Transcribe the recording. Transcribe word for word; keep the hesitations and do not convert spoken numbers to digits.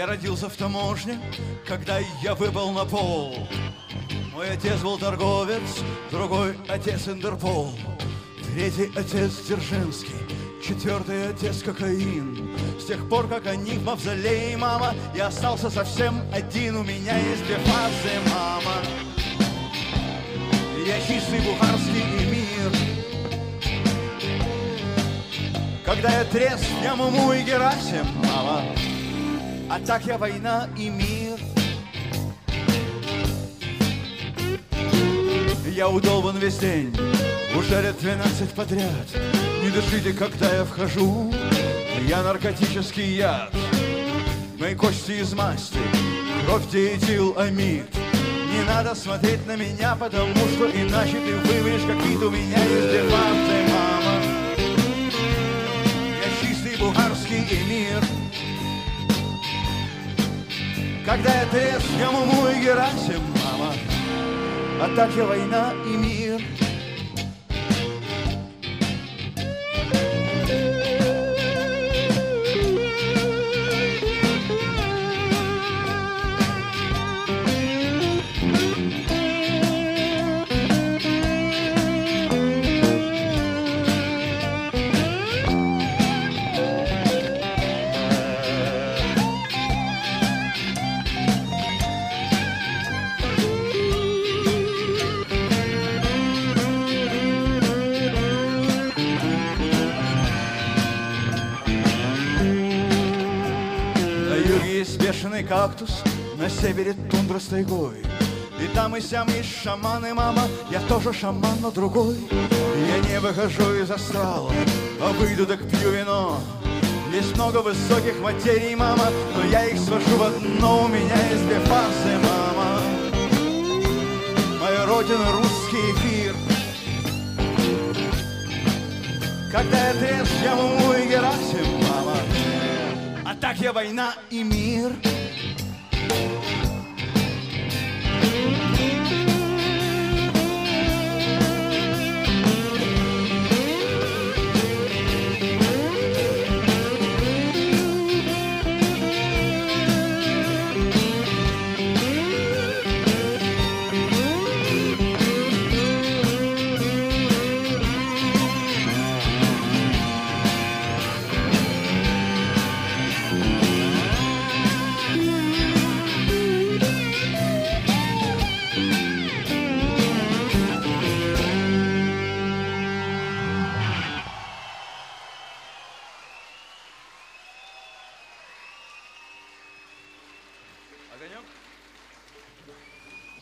Я родился в таможне, когда я выпал на пол. Мой отец был торговец, другой отец Интерпол, третий отец Дзержинский, четвертый отец кокаин. С тех пор, как они в мавзолее, мама, я остался совсем один. У меня есть две фазы, мама. Я чистый бухарский эмир. Когда я трезв, я Муму и Герасим, мама. А так я война и мир. Я удолбан весь день, уже лет двенадцать подряд. Не дышите, когда я вхожу. Я наркотический яд. Мои кости из масти, кровь диэтиламид. Не надо смотреть на меня, потому что иначе ты вывалишь, как вид. У меня есть две фазы, мама. Я чистый бухарский эмир. Когда я трезв, я Муму и Герасим, мама. А так я война и мир. Бешеный кактус, на севере тундра с тайгой. И там и сям есть шаманы, мама. Я тоже шаман, но другой. Я не выхожу из астрала, а выйду так пью вино. Есть много высоких материй, мама, но я их свожу в одно. У меня есть две фазы, мама. Моя родина — русский эфир. Когда я трезв, я Муму и Герасим, мама. А так я война и мир. Огонек?